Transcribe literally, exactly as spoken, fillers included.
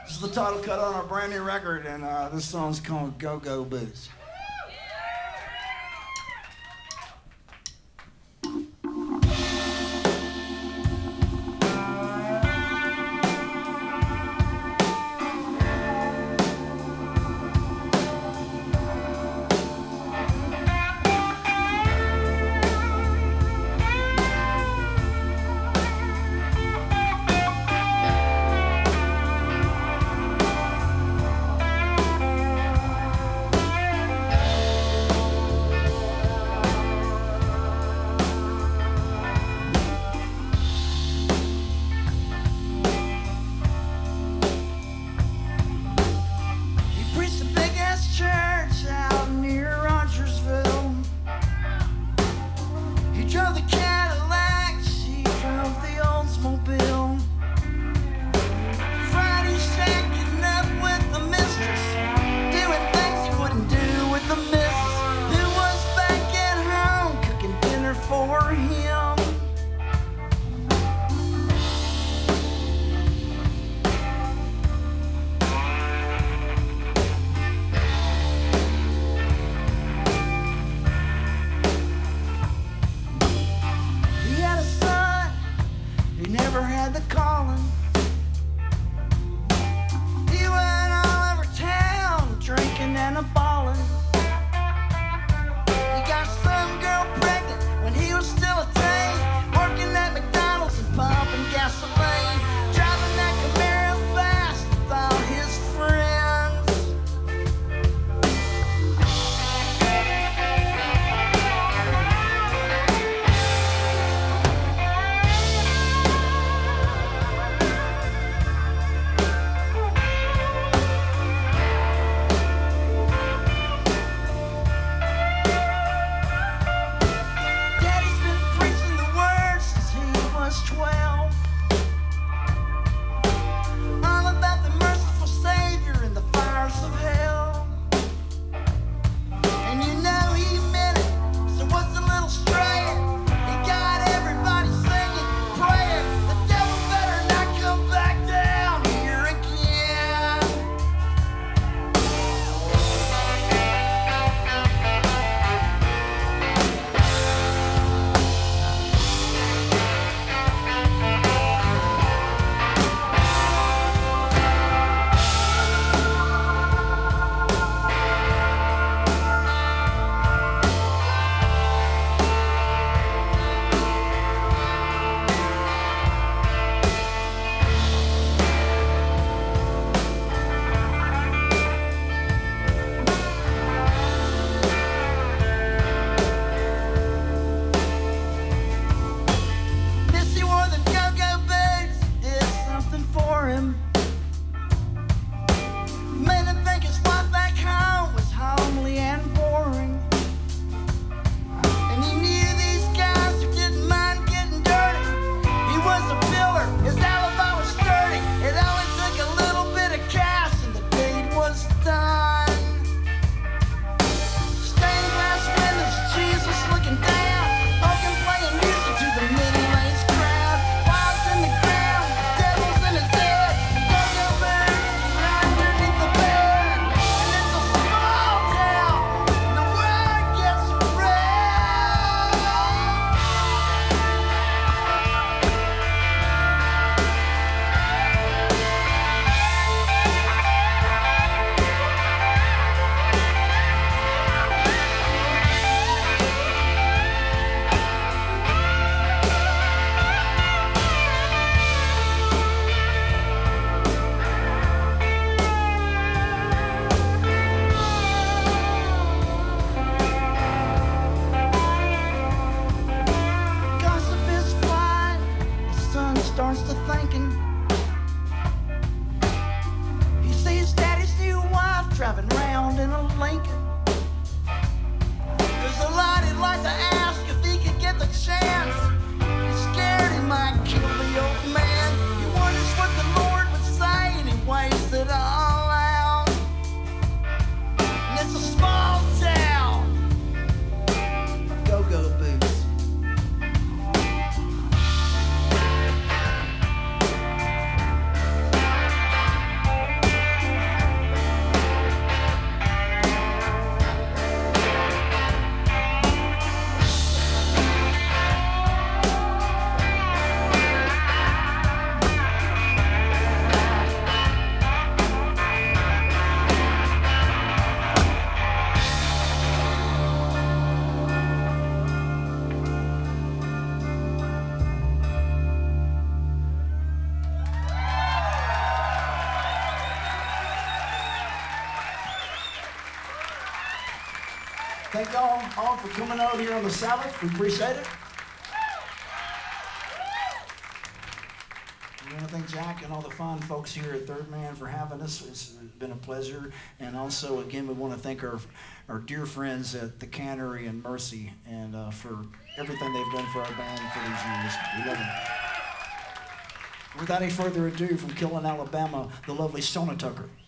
This is the title cut on our brand new record, and uh, this song's called Go Go Boots. thank y'all all for coming out here on the Sabbath. We appreciate it. I want to thank Jack and all the fine folks here at Third Man for having us. It's been a pleasure. And also, again, we want to thank our our dear friends at the Cannery and Mercy and uh, for everything they've done for our band for these years. We love them. Without any further ado, from Killen, Alabama, the lovely Sona Tucker.